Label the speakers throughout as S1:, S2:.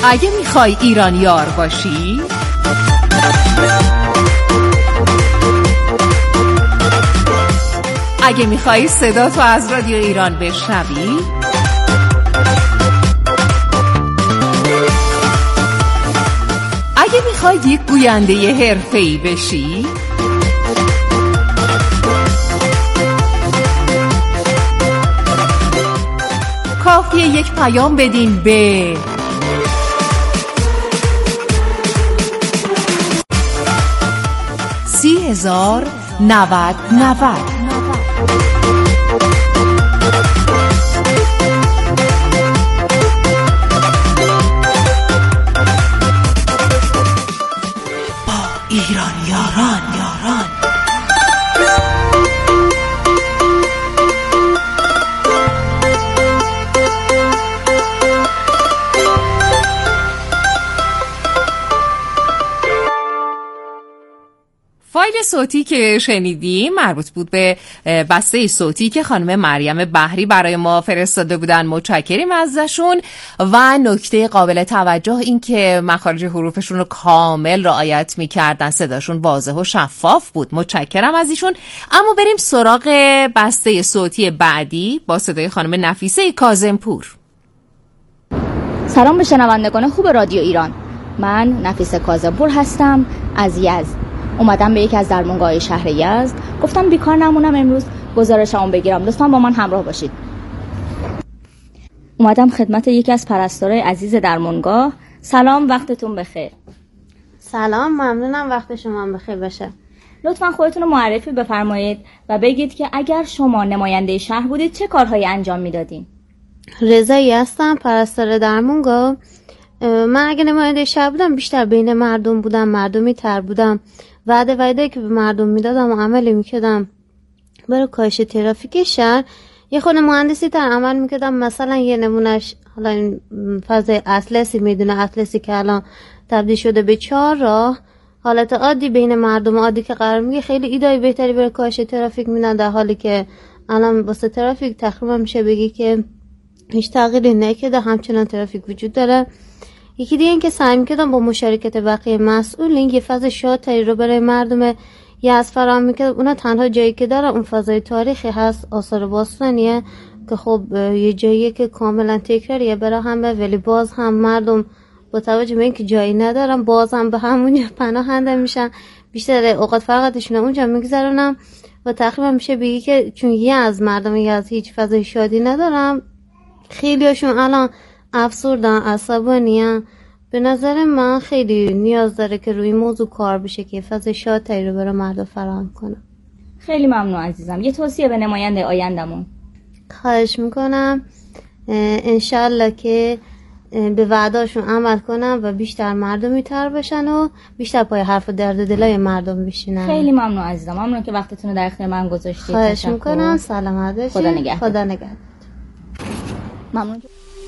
S1: اگه میخوای ایرانیار باشی اگه میخوای صدا تو از رادیو ایران بشنوی اگه میخوای یک گوینده حرفه‌ای بشی کافیه یک پیام بدین به 30,090. ایرانیاران فایل صوتی که شنیدیم مربوط بود به بسته صوتی که خانم مریم بحری برای ما فرستاده بودن. متشکریم ازشون. و نکته قابل توجه این که مخارج حروفشون رو کامل رعایت می‌کردن، صداشون واضح و شفاف بود. متشکرم از ایشون. اما بریم سراغ بسته صوتی بعدی با صدای خانم نفیسه کاظمپور.
S2: سلام به شنوندگان خوب رادیو ایران. من نفیسه کاظمپور هستم از یزد. اومدم به یکی از درمانگاه‌های شهر یزد. گفتم بیکار نمونم، امروز گزارشمو بگیرم. لطفاً با من همراه باشید. اومدم خدمت یکی از پرستارای عزیز درمانگاه. سلام، وقتتون بخیر.
S3: سلام، ممنونم، وقت شما بخیر باشه.
S2: لطفاً خودتون رو معرفی بفرمایید و بگید که اگر شما نماینده شهر بودید چه کارهایی انجام میدادین؟
S3: رضایی هستم، پرستار درمانگاه. من اگه نماینده شهر بودم بیشتر بین مردم بودم، مردمی تر بودم. وعده که به مردم میدادم و عملی میکردم برای کاهش ترافیک شهر. یه خود مهندسی تر عمل میکردم. مثلا یه نمونش، حالا این فضای اطلسی میدونه، اطلسی که الان تبدیل شده به 4 راه، حالت عادی بین مردم عادی که قرار میگه خیلی ایدای بهتری برای کاهش ترافیک میدن، در حالی که الان واسه ترافیک تقریبا میشه بگی که هیچ تغییری نکرده، همچنان ترافیک وجود داره. یکی دیگه این که سعی می‌کردم با مشارکت بقیه مسئولین یه فضا شادی رو برای مردم یزد فراهم می‌کردم. اونا تنها جایی که داره اون فضای تاریخی هست، آثار باستانیه که خب یه جاییه که کاملا تکراریه برای همه، ولی باز هم مردم با توجه به اینکه جایی ندارن باز هم به همونجا پناهنده میشن، بیشتر اوقات فقطشون اونجا میگذرونم. و تقریبا میشه بگی که چون از مردم یزد هیچ فضای شادی ندارم، خیلیاشون الان افسردن، عصبانی‌ان. به نظر من خیلی نیاز داره که روی موضوع کار بشه که فضای شادی رو برای مردم فراهم کنه.
S2: خیلی ممنون عزیزم. یه توصیه به نماینده آیندمون.
S3: خواهش میکنم انشالله که به وعداشون عمل کنن و بیشتر مردمی تر باشن و بیشتر پای حرف و درد دلای مردم بشینن.
S2: خیلی ممنون عزیزم. ممنون که وقتتون رو در اختیار من گذاشتید.
S3: خواهش میکنم. سلامت باشید.
S2: خدا نگهدار.
S3: خدا نگهدار.
S2: ممنون.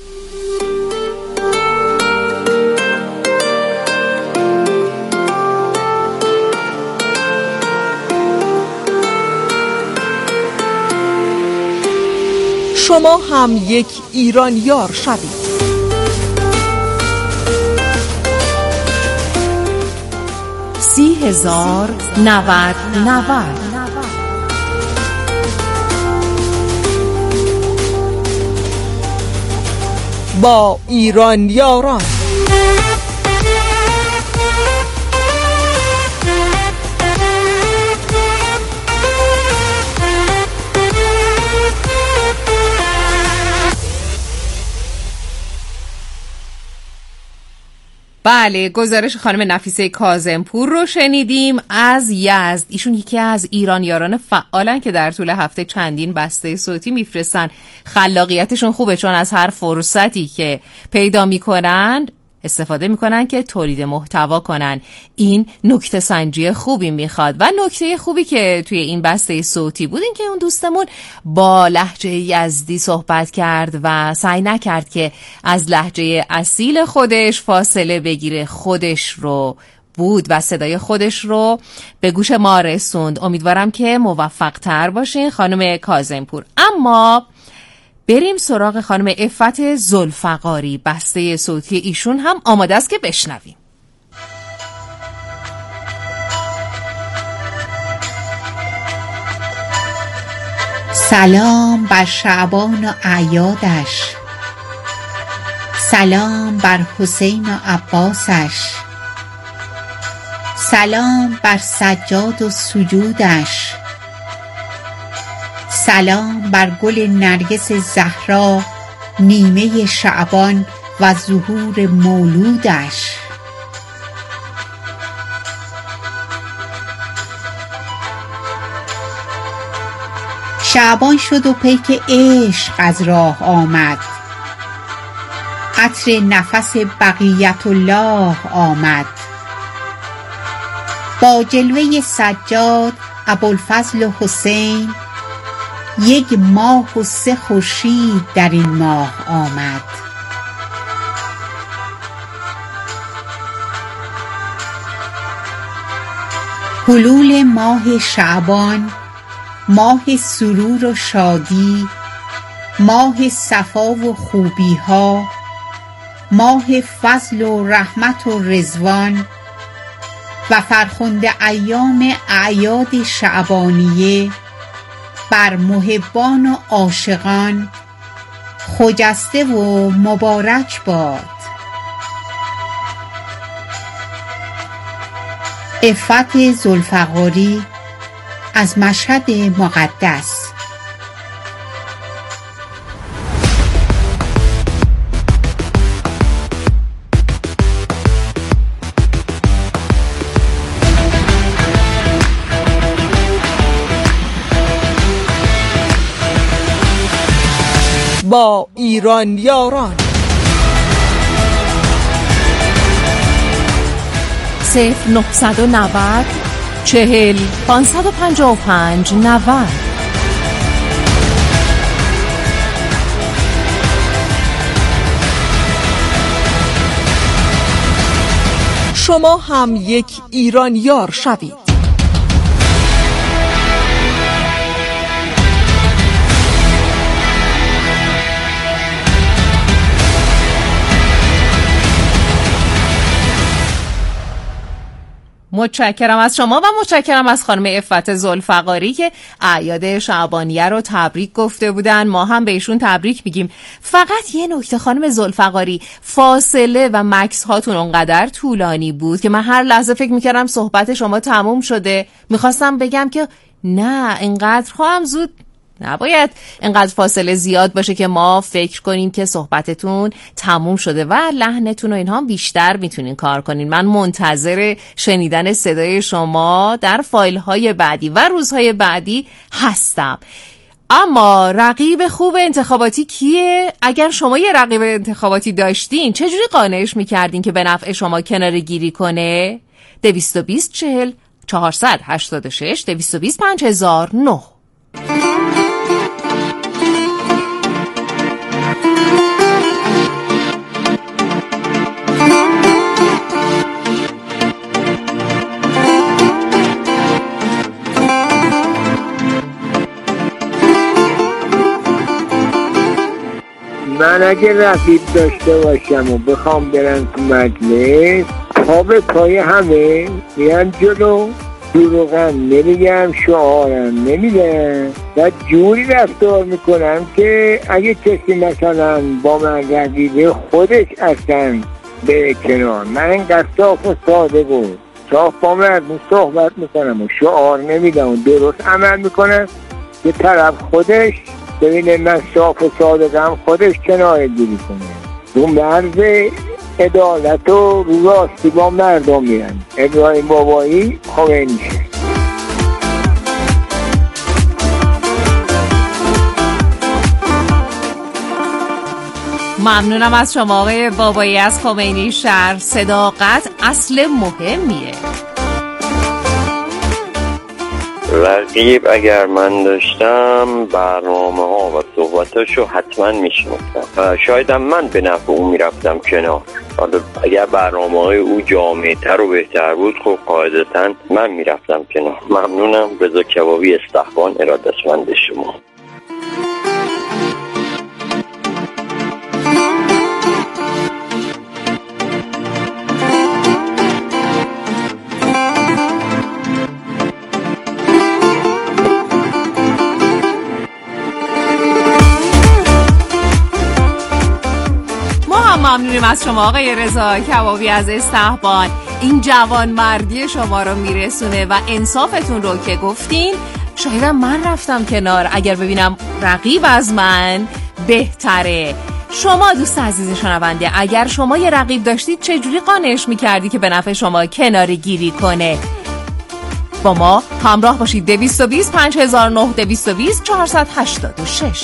S1: شما هم یک ایرانیار شوید. $30,090. با ایرانیاران. بله، گزارش خانم نفیسه کاظمپور رو شنیدیم از یزد. ایشون یکی از ایرانیاران فعالن که در طول هفته چندین بسته صوتی میفرستن. خلاقیتشون خوبه چون از هر فرصتی که پیدا میکنن استفاده میکنن که تولید محتوا کنن. این نکته سنجی خوبی میخواد. و نکته خوبی که توی این بسته صوتی بود این که اون دوستمون با لهجه یزدی صحبت کرد و سعی نکرد که از لهجه اصیل خودش فاصله بگیره، خودش رو بود و صدای خودش رو به گوش ما رسوند. امیدوارم که موفق تر باشین خانم کاظمپور. اما بریم سراغ خانم عفت ذوالفقاری. بسته صوتی ایشون هم آماده است که بشنویم.
S4: سلام بر شعبان و اعیادش، سلام بر حسین و عباسش، سلام بر سجاد و سجودش، سلام بر گل نرگس زهرا نیمه شعبان و ظهور مولودش. شعبان شد و پیک عشق از راه آمد، عطر نفس بقیت الله آمد. با جلوه سجاد ابوالفضل و حسین، یک ماه و 3 خورشید در این ماه آمد. حلول ماه شعبان، ماه سرور و شادی، ماه صفا و خوبی ها، ماه فضل و رحمت و رضوان و فرخنده ایام اعیاد شعبانیه بر محبان و عاشقان خجسته و مبارک باد. عفت ذوالفقاری از مشهد مقدس.
S5: با ایران یاران
S1: 0990 40 555 90.
S5: شما هم یک ایران یار شوید.
S1: متشکرم از شما و متشکرم از خانم عفت ذوالفقاری که اعیاد شعبانیه رو تبریک گفته بودن. ما هم بهشون تبریک میگیم. فقط یه نکته خانم ذوالفقاری، فاصله و مکس هاتون اونقدر طولانی بود که من هر لحظه فکر میکردم صحبت شما تموم شده. میخواستم بگم که نه، اینقدر هم زود نباید اینقدر فاصله زیاد باشه که ما فکر کنیم که صحبتتون تموم شده و لحنتون و اینها هم بیشتر میتونین کار کنین. من منتظر شنیدن صدای شما در فایل های بعدی و روزهای بعدی هستم. اما رقیب خوب انتخاباتی کیه؟ اگر شما یه رقیب انتخاباتی داشتین چجوری قانعش میکردین که به نفع شما کناره گیری کنه؟ 220 40 486 220 5009.
S6: من اگه رقیب داشته باشم و بخوام برم تو مجلس، پا به پای همه میان جلو، دروغم نمیگم، شعارم نمیدم و جوری رفتار میکنم که اگه کسی مثلا با من رقیبه خودش اصلا به کنار. من اینقدر صاف و ساده بود، صاف با مردم صحبت میکنم و شعار نمیدم و درست عمل میکنم که طرف خودش ببینه من صاف و صادقم، خودش کنار گیری کنه. رو مرز عدالت و رو راستی با مردم میرن. ابراهیم بابایی، خمینی.
S1: ممنونم از شما آقای بابایی از خمینی شهر. صداقت اصل مهمیه.
S7: رقیب اگر من داشتم برنامه ها و صحبتاشو حتما میشناختم. شاید هم من به نفع اون میرفتم کنار. حالا اگر برنامه های او جامعه تر و بهتر بود خب قاعدتا من میرفتم کنار. ممنونم. رضا کبابی، استخوان، ارادتمند شما.
S1: ممنونیم از شما آقای رضا کبابی از استحبان. این جوان مردی شما رو میرسونه و انصافتون رو که گفتین. شایدم من رفتم کنار اگر ببینم رقیب از من بهتره. شما دوست عزیز شنونده، اگر شما یه رقیب داشتید چجوری قانعش میکردی که به نفع شما کناری گیری کنه؟ با ما همراه باشید. 220 5009 220 486.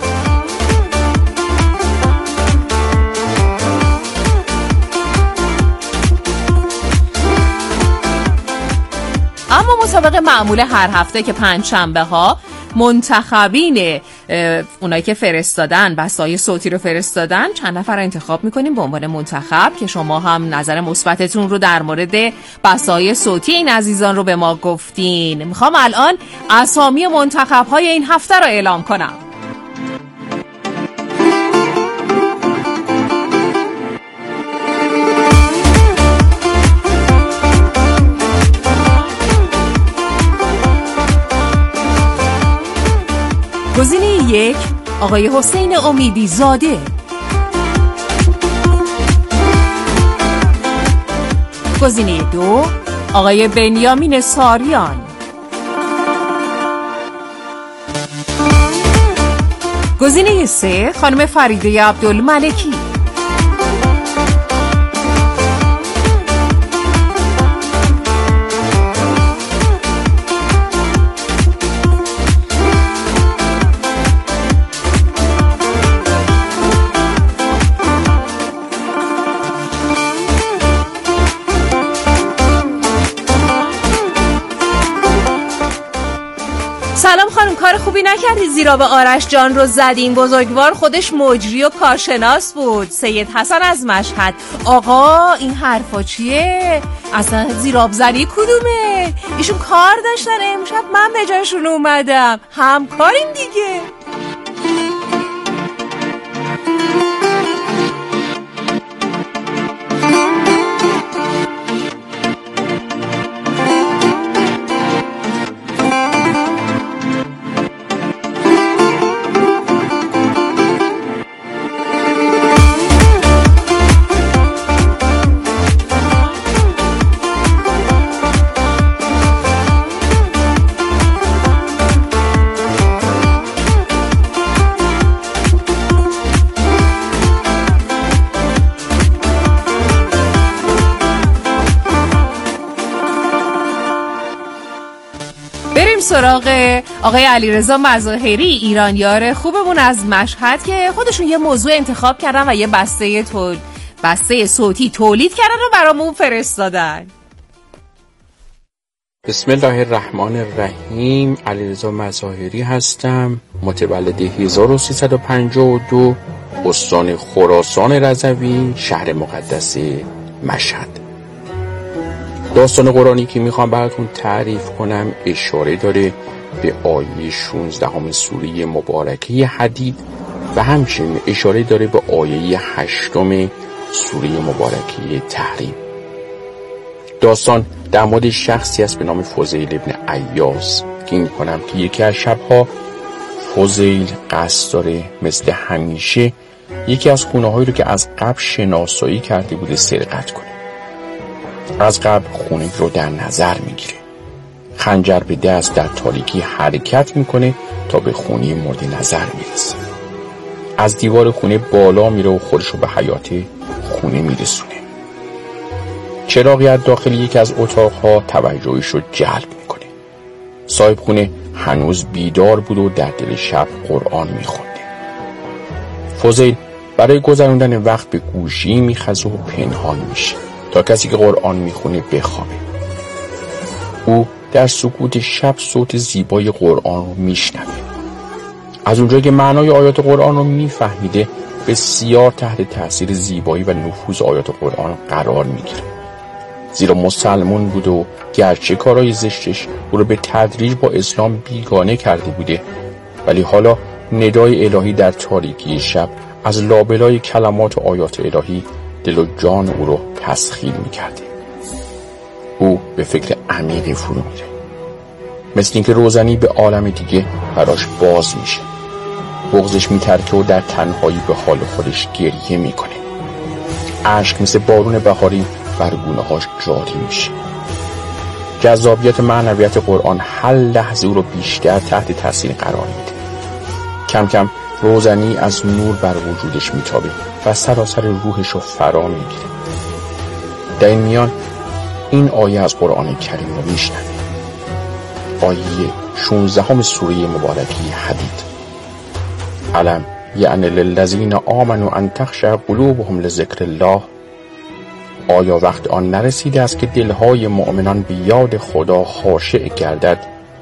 S1: اما مطابق معمول هر هفته که پنجشنبه ها منتخبین اونایی که فرستادن بسته‌های صوتی رو فرستادن چند نفر رو انتخاب میکنیم به عنوان منتخب که شما هم نظر مثبتتون رو در مورد بسته‌های صوتی این عزیزان رو به ما گفتین. میخوام الان اسامی منتخب‌های این هفته رو اعلام کنم. گزینه 1 آقای حسین امیدی زاده. گزینه 2 آقای بنیامین ساریان. گزینه 3 خانم فریده عبدالملکی. سلام خانم، کار خوبی نکردی زیرا به آرش جان رو زدین. بزرگوار خودش مجری و کارشناس بود. سید حسن از مشهد. آقا این حرفا چیه؟ اصلا زیراب زنی کدومه؟ ایشون کار داشتن امشب، من به جایشون اومدم. همکاریم دیگه. سراغ آقای علیرضا مظاهری، ایرانیار خوبمون از مشهد که خودشون یه موضوع انتخاب کردن و یه بسته صوتی تولید کردن و برامون فرستادن.
S8: بسم الله الرحمن الرحیم. علیرضا مظاهری هستم، متولد 1352، استان خراسان رضوی، شهر مقدس مشهد. داستان قرآنی که میخوام براتون تعریف کنم اشاره داره به آیه 16 سوره مبارکه حدید و همچنین اشاره داره به آیه 8 سوره مبارکه تحریم. داستان در مورد شخصی است به نام فضیل ابن عیاض که این کنم که یکی از شبها فضیل قصد داره مثل همیشه یکی از خونه‌هایی رو که از قبل شناسایی کرده بوده سرقت کنه. از قبل خونه رو در نظر میگیره، خنجر به دست در تاریکی حرکت میکنه تا به خونه مورد نظر میرسه. از دیوار خونه بالا میره و خودش رو به حیاط خونه میرسونه. چراغی از داخل یکی از اتاقها توجهش رو جلب میکنه. صاحب خونه هنوز بیدار بود و در دل شب قرآن میخونده. فضیل برای گذراندن وقت به گوشی میخزه و پنهان میشه تا کسی که قرآن میخونه بخوابه. او در سکوت شب صوت زیبای قرآن رو میشنوه. از اونجایی که معنای آیات قرآن رو میفهمیده بسیار تحت تاثیر زیبایی و نفوذ آیات قرآن قرار میگیره. زیرا مسلمان بود و گرچه کارهای زشتش او رو به تدریج با اسلام بیگانه کرده بوده، ولی حالا ندای الهی در تاریکی شب از لابلای کلمات و آیات الهی دل و جان او رو تسخیر میکرده. او به فکر عمیقی فرو میره، مثل اینکه روزنی به عالم دیگه براش باز میشه. بغضش میترکه و در تنهایی به حال خودش گریه میکنه. اشک مثل بارون بهاری بر گونه‌هاش جاری میشه. جذابیت معنویت قرآن هر لحظه او رو بیشتر تحت تاثیر قرار میده. کم کم روزنی از نور بر وجودش میتابه و سراسر روحش رو فرا میگیره. در این میان این آیه از قرآن کریم رو میشنوه. آیه 16 سوره مبارکه حدید. علم یعنی للذین آمنوا ان تخشع قلوبهم لذکر الله. آیا وقت آن نرسیده است که دلهای مؤمنان به یاد خدا خاشع گردد؟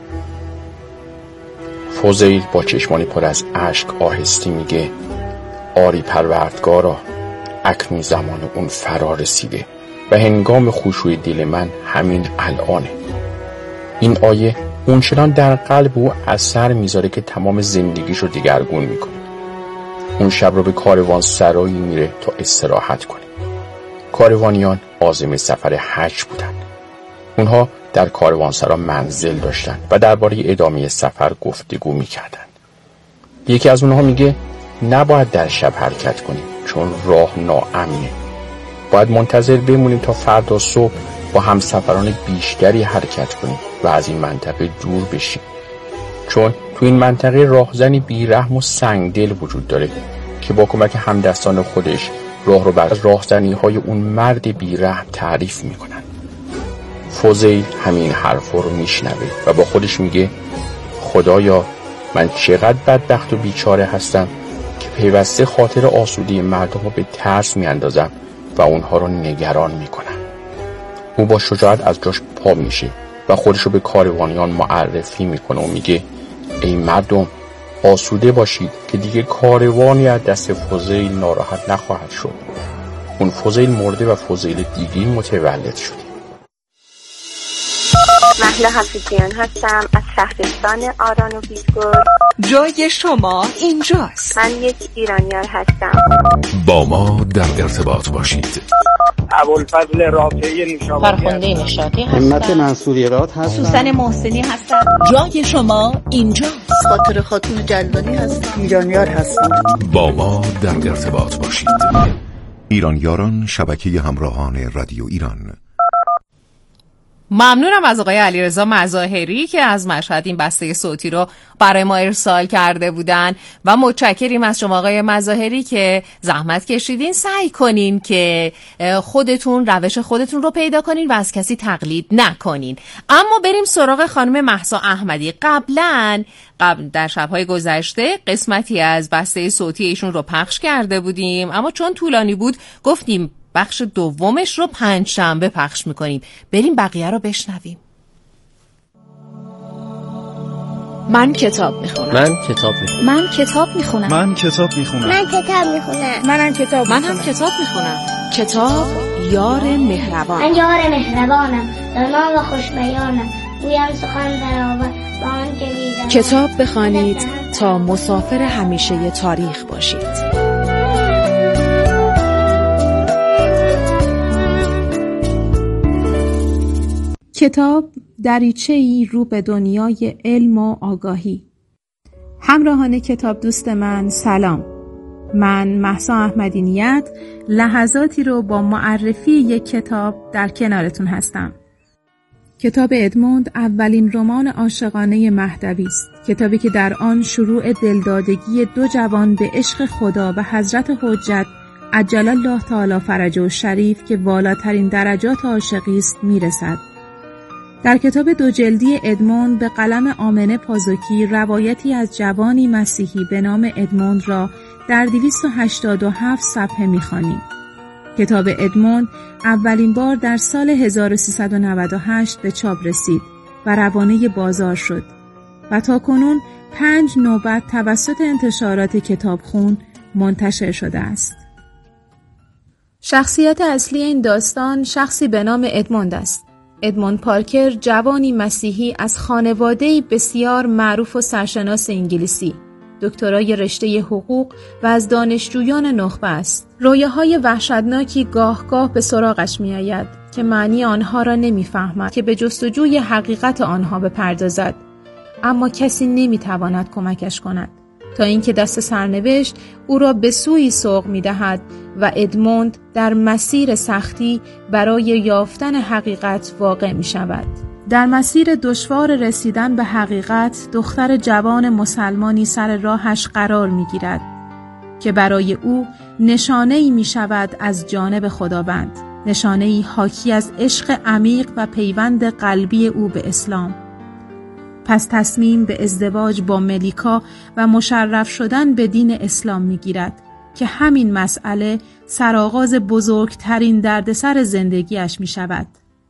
S8: فضیل با چشمانی پر از اشک آهسته میگه آری پروردگارا، اکنون زمان اون فرا رسیده و هنگام خشوع دل من همین الانه. این آیه اونچنان در قلب او اثر میذاره که تمام زندگیش رو دگرگون میکنه. اون شب رو به کاروان سرایی میره تا استراحت کنه. کاروانیان عازم سفر حج بودن. اونها در کاروانسرا منزل داشتن و درباره ادامه سفر گفتگو میکردن. یکی از اونها میگه نباید در شب حرکت کنیم چون راه ناامنه. باید منتظر بمونیم تا فردا صبح با همسفران بیشتری حرکت کنیم و از این منطقه دور بشیم. چون تو این منطقه راهزنی بیرحم و سنگدل وجود داره که با کمک همدستان خودش راه رو بر راهزنی های اون مرد بیرحم تعریف میکنن. فضیل همین حرف رو میشنوه و با خودش میگه خدایا من چقدر بدبخت و بیچاره هستم که پیوسته خاطر آسوده مردم رو به ترس میاندازم و اونها رو نگران میکنم. او با شجاعت از جاش پا میشه و خودش رو به کاروانیان معرفی میکنه و میگه ای مردم آسوده باشید که دیگه کاروانی از دست فضیل ناراحت نخواهد شد. اون فضیل مرده و فضیل دیگه متولد شده.
S9: مهلا حفیظیان هستم از شهرستان آران و بیزگل.
S5: جای شما اینجاست.
S9: من یک ایرانیار هستم.
S10: با ما در ارتباط باشید.
S6: ابوالفضل رافعی نشابوری،
S11: فرخنده نشاطی هستم.
S12: همت منصوری راد هستم.
S11: سوسن محسنی هستم.
S5: جای شما اینجاست.
S11: خاطر خاتون جلوانی هستم.
S12: ایرانیار هستم.
S10: با ما در ارتباط باشید. ایرانیاران، شبکه همراهان رادیو ایران.
S1: ممنونم از آقای علیرضا مظاهری که از مشهد این بسته صوتی رو برای ما ارسال کرده بودن و متشکریم از شما آقای مظاهری که زحمت کشیدین. سعی کنین که خودتون روش خودتون رو پیدا کنین و از کسی تقلید نکنین. اما بریم سراغ خانم مهسا احمدی. قبل در شب‌های گذشته قسمتی از بسته صوتی ایشون رو پخش کرده بودیم، اما چون طولانی بود گفتیم بخش دومش رو 5 شنبه پخش میکنیم. بریم بقیه رو بشنویم.
S2: من کتاب میخونم.
S12: من کتاب میخونم.
S2: من کتاب میخونم.
S13: من کتاب میخونم.
S14: من کتاب میخونم.
S2: منم کتاب میخونم. کتاب یار مهربان.
S14: من یار مهربانم، دانا و خوشبیانم، گویم سخن درآور با آن که می‌دانم.
S2: کتاب بخوانید تا مسافر همیشه تاریخ باشید.
S15: کتاب دریچه‌ای رو به دنیای علم و آگاهی. همراهان کتاب دوست من سلام. من مهسا احمدی نیت لحظاتی رو با معرفی یک کتاب در کنارتون هستم. کتاب ادموند اولین رمان عاشقانه مهدوی است. کتابی که در آن شروع دلدادگی دو جوان به عشق خدا و حضرت حجت عجل الله تعالی فرجه الشریف که والاترین درجات عاشقی است میرسد. در کتاب 2 جلدی ادموند به قلم آمنه پازوکی روایتی از جوانی مسیحی به نام ادموند را در 287 صفحه می‌خوانیم. کتاب ادموند اولین بار در سال 1398 به چاپ رسید و روانه بازار شد و تاکنون 5 نوبت توسط انتشارات کتابخون منتشر شده است. شخصیت اصلی این داستان شخصی به نام ادموند است. ادموند پارکر جوانی مسیحی از خانواده‌ای بسیار معروف و سرشناس انگلیسی، دکترای رشته حقوق و از دانشجویان نخبه است. رویاهای وحشتناکی گاه به سراغش می‌آید که معنی آنها را نمی‌فهمد که به جستجوی حقیقت آنها بپردازد، اما کسی نمی‌تواند کمکش کند تا اینکه دست سرنوشت او را به سوی سوق می‌دهد و ادموند در مسیر سختی برای یافتن حقیقت واقع می شود. در مسیر دشوار رسیدن به حقیقت دختر جوان مسلمانی سر راهش قرار می گیرد که برای او نشانه‌ای می شود از جانب خداوند، نشانه‌ای حاکی از عشق عمیق و پیوند قلبی او به اسلام. پس تصمیم به ازدواج با ملیکا و مشرف شدن به دین اسلام می گیرد که همین مسئله سرآغاز بزرگترین دردسر زندگیش می شود.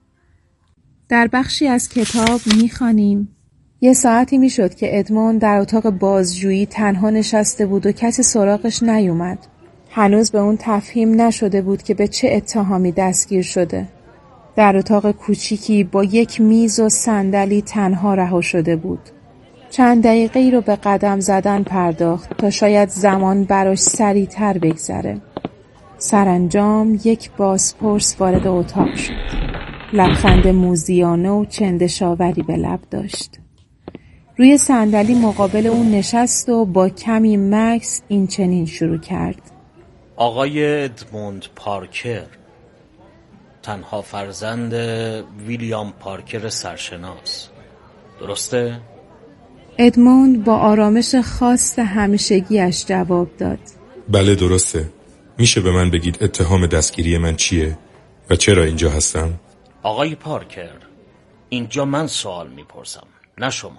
S15: در بخشی از کتاب می خوانیم: یه ساعتی می شد که ادموند در اتاق بازجویی تنها نشسته بود و کسی سراغش نیومد. هنوز به اون تفهیم نشده بود که به چه اتهامی دستگیر شده. در اتاق کوچیکی با یک میز و صندلی تنها رها شده بود. چند دقیقه‌ای رو به قدم زدن پرداخت تا شاید زمان براش سریع‌تر بگذره. سرانجام یک بازپرس وارد اتاق شد. لبخند موذیانه و چندشاوری به لب داشت. روی صندلی مقابل اون نشست و با کمی مکث این چنین شروع کرد:
S13: آقای ادموند پارکر، تنها فرزند ویلیام پارکر سرشناس، درسته؟
S15: ادموند با آرامش خاص همیشگیش جواب داد:
S16: بله درسته. میشه به من بگید اتهام دستگیری من چیه و چرا اینجا هستم؟
S13: آقای پارکر، اینجا من سوال میپرسم، نه شما.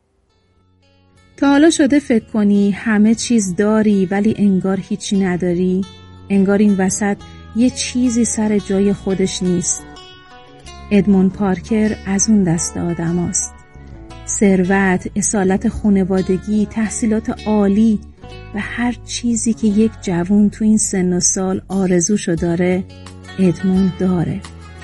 S15: تا حالا شده فکر کنی همه چیز داری ولی انگار هیچی نداری؟ انگار این وسط یه چیزی سر جای خودش نیست. ادموند پارکر از اون دست آدم هست. ثروت، اصالت خانوادگی، تحصیلات عالی و هر چیزی که یک جوان تو این سن و سال آرزوشو داره ادموند داره.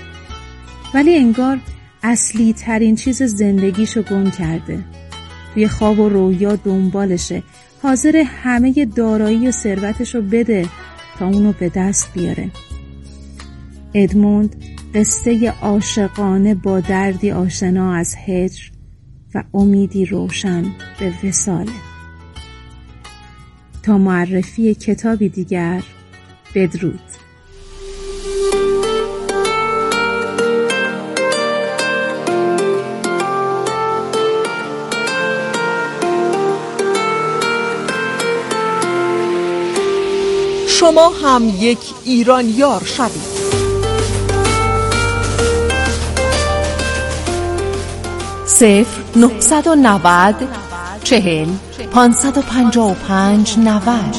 S15: ولی انگار اصلی ترین چیز زندگیشو گم کرده. توی خواب و رویا دنبالشه، حاضر همه دارایی و ثروتشو بده تا اونو به دست بیاره. ادموند قصه عاشقانه با دردی آشنا از هجر و امیدی روشن به وصاله. تا معرفی کتابی دیگر، بدرود.
S5: شما هم یک ایرانیار شوید.
S1: 0990 40 555 90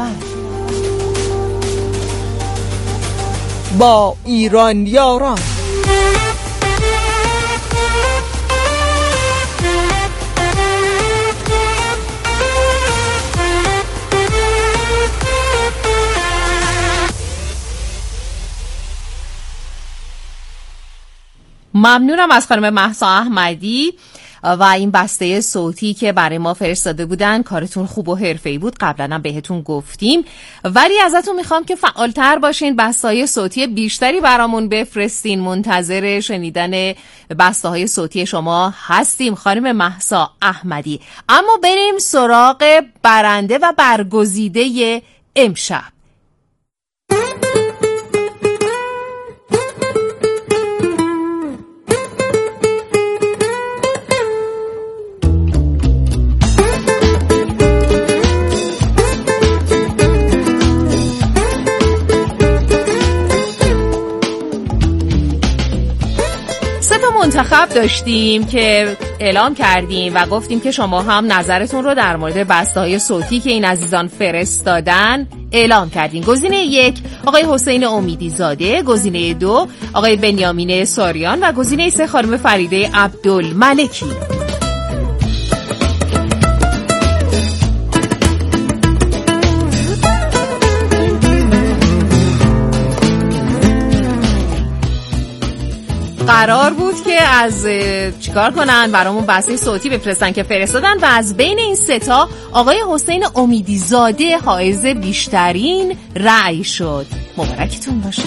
S5: با ایرانیاران.
S1: ممنونم از خانم مهسا احمدی و این بسته صوتی که برای ما فرستاده بودن. کارتون خوب و حرفه‌ای بود، قبلا هم بهتون گفتیم، ولی ازتون میخوام که فعالتر باشین، بسته‌های صوتی بیشتری برامون بفرستین. منتظر شنیدن بسته‌های صوتی شما هستیم خانم مهسا احمدی. اما بریم سراغ برنده و برگزیده امشب. منتخب داشتیم که اعلام کردیم و گفتیم که شما هم نظرتون رو در مورد بسته‌های صوتی که این عزیزان فرستادن اعلام کردین. گزینه 1 آقای حسین امیدی زاده، گزینه 2 آقای بنیامین ساریان و گزینه 3 خانم فریده عبدالملکی. قرار بود که از چیکار کنن برامون بسته صوتی بفرستن که فرستادن و از بین این سه تا آقای حسین امیدی زاده حائز بیشترین رأی شد. مبارکتون باشه.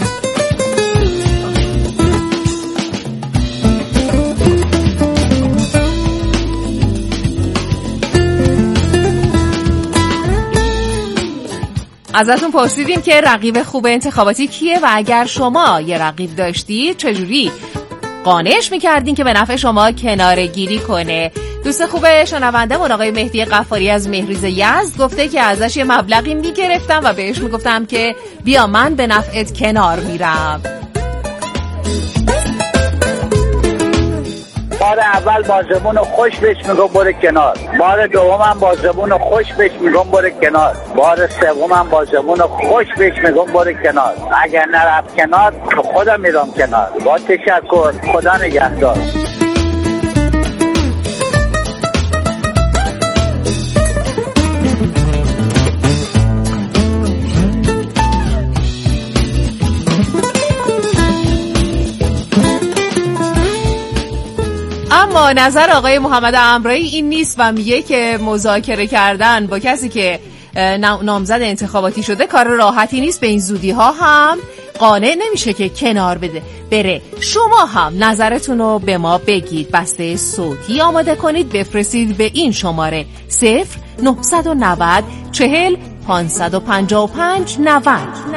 S1: ازتون پرسیدیم که رقیب خوب انتخاباتی کیه و اگر شما یه رقیب داشتید چجوری قانعش میکردین که به نفع شما کناره گیری کنه. دوست خوب شنونده‌مون آقای مهدی غفاری از مهریز یزد گفته که ازش یه مبلغی میگرفتم و بهش میگفتم که بیا من به نفعت کنار میرم.
S17: بار اول با زبون خوش بهش میگم برو کنار، بار دومم با زبون خوش بهش میگم برو کنار، بار سومم با زبون خوش بهش میگم برو کنار. اگر نرفت کنار خودم میرم کنار. با تشکر، خدا نگهدار.
S1: اما نظر آقای محمد امرایی این نیست و میگه که مذاکره کردن با کسی که نامزد انتخاباتی شده کار راحتی نیست، به این زودی ها هم قانع نمیشه که کنار بره. شما هم نظرتون رو به ما بگید، بسته صوتی آماده کنید، بفرستید به این شماره 0990 40 555 90.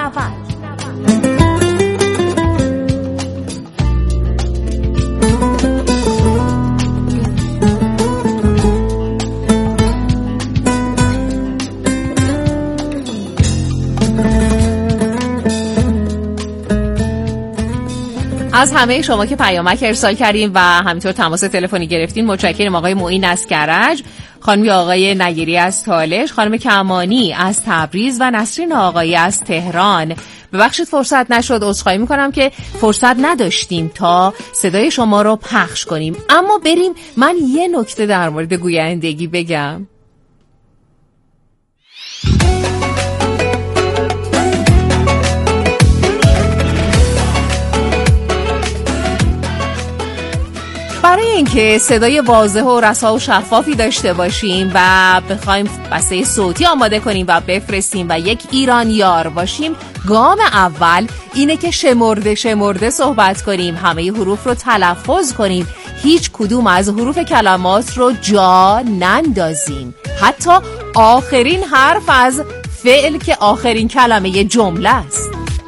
S1: از همه شما که پیامک ارسال کردین و همینطور تماس تلفنی گرفتین متشکرم. آقای معین از کرج، خانم آقای نگیری از تالش، خانم کمانی از تبریز و نسرین آقای از تهران. ببخشید فرصت نشد، عذرخواهی میکنم که فرصت نداشتیم تا صدای شما رو پخش کنیم. اما بریم من یه نکته در مورد گویندگی بگم. برای اینکه صدای واضح و رسا و شفافی داشته باشیم و بخوایم بسته صوتی آماده کنیم و بفرستیم و یک ایرانیار باشیم، گام اول اینه که شمرده صحبت کنیم، همه حروف رو تلفظ کنیم، هیچ کدوم از حروف کلمات رو جا نندازیم، حتی آخرین حرف از فعل که آخرین کلمه جمله است.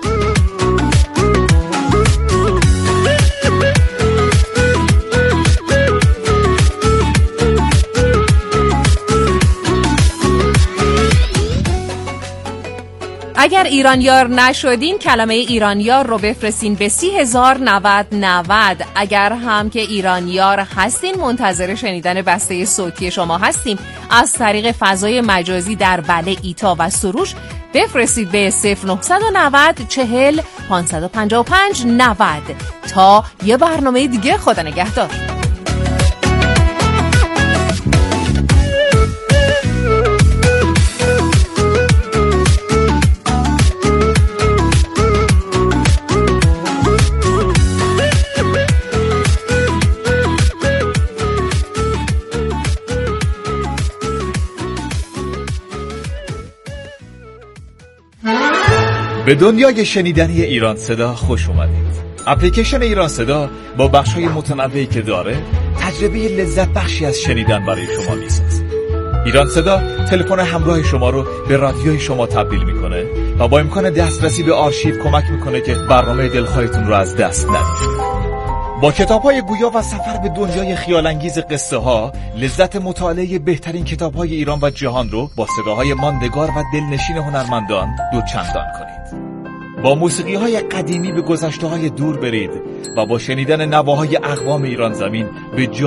S1: اگر ایرانیار نشدین کلمه ایرانیار رو بفرستین به 30,090. اگر هم که ایرانیار هستین منتظر شنیدن بسته صوتی شما هستیم از طریق فضای مجازی در بله، ایتا و سروش بفرستید به 0990 40 555 90. تا یه برنامه دیگه، خدا نگهدار.
S18: به دنیای شنیدنی ایران صدا خوش اومدید. اپلیکیشن ایران صدا با بخش‌های متنوعی که داره تجربه لذت بخشی از شنیدن برای شما میسازه. ایران صدا تلفن همراه شما رو به رادیوی شما تبدیل میکنه و با امکان دسترسی به آرشیو کمک میکنه که برنامه دلخواهتون رو از دست ندید. با کتاب‌های گویا و سفر به دنیای خیال‌انگیز قصه‌ها، لذت مطالعه بهترین کتاب‌های ایران و جهان رو با صداهای ماندگار و دلنشین هنرمندان دوچندان کنید. با موسیقی‌های قدیمی به گذشته‌های دور برید و با شنیدن نواهای اقوام ایران زمین به